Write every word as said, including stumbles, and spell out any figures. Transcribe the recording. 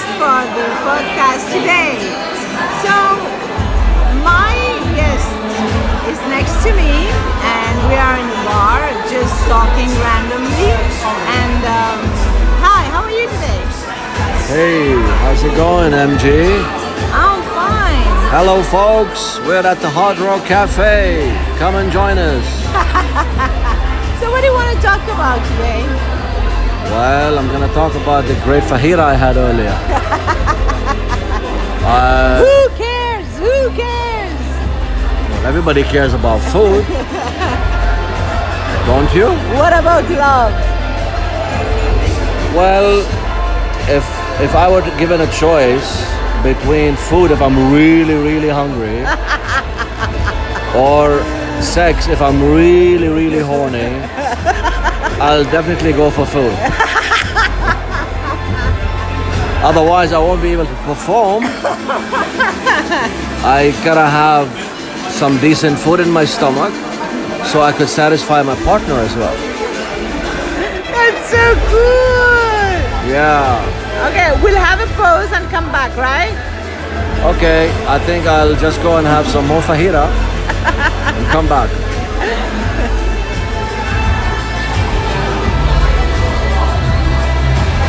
for the podcast today. So, my guest is next to me, and we are in a bar just talking randomly. And um, hi, how are you today? Hey, how's it going, M G? I'm fine. Hello, folks. We're at the Hard Rock Cafe. Come and join us. So, what do you want to talk about today? Well, I'm going to talk about the great fajita I had earlier. uh, Who cares? Who cares? well, everybody cares about food. Don't you? What about love? Well, if if I were given a choice between food if I'm really, really hungry or sex if I'm really, really horny, I'll definitely go for food. Otherwise, I won't be able to perform. I gotta have some decent food in my stomach so I could satisfy my partner as well. That's so cool. Yeah. Okay, we'll have a pause and come back, right? Okay, I think I'll just go and have some more fajita and come back.